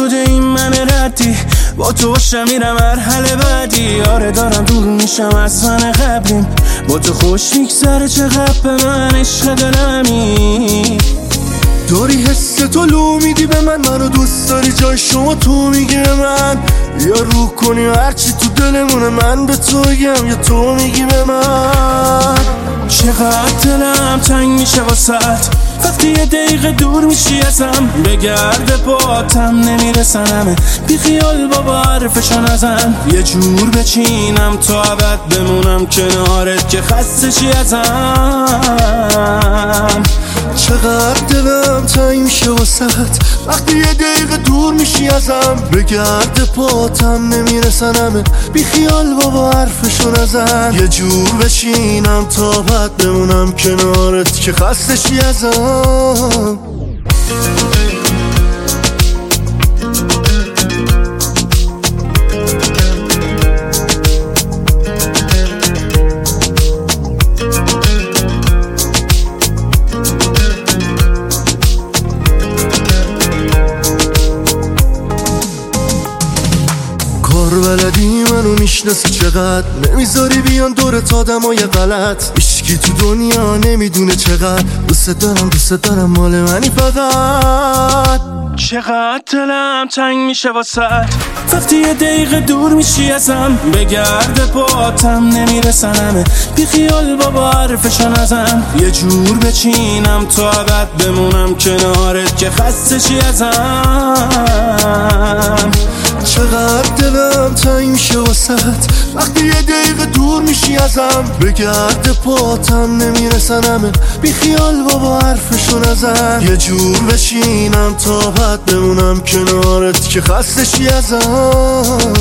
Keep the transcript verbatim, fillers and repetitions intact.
شده این من ردی، با تو باشم میرم مرحله بعدی. آره دارم دور میشم از من قبلیم، با تو خوش میگذره چقدر به من عشق دلمی. داری حس تو لو میدی به من، منو دوست داری جای شما تو میگی به من. یا رو کنی هرچی تو دلمونه من به تو بگم یا تو میگی به من. چقدر دلم تنگ میشه واسط وقتی یه دقیقه دور میشی ازم، بگرد پاتم نمیرسنمه، بی خیال بابا حرفشو نزن. یه جور بچینم تا ابد بمونم کنارت که خسته چی ازم. چقدر دلم تنگ میشه واسط وقتی یه دقیقه دور میشی ازم، بگرد پاتم نمیرسنمه، بی خیال بابا حرفشو نزن. یه جور بچینم تا بعد بمونم کنارت که خسته چی ازم. بلدی منو میشناسی چقدر، نمیذاری بیان دورت آدمای غلط. هیچکی تو دنیا نمیدونه چقدر دوست دارم دوست دارم مال منی فقط. چقدر دلم تنگ میشه واسط وقتی یه دقیقه دور میشی ازم، بگرد پاتم نمیرسنمه، بی خیال بابا حرفشو نزن. یه جور بچینم تا ابد بمونم کنارت که خسته چی ازم. چقدر دلم تنگ میشه واسط وقتی یه دقیقه دور میشی ازم، بگرد پاتم نمیرسنمه، بی خیال بابا حرفشو نزن. یه جور بشینم تا بعد بمونم کنارت که خسته چی ازم.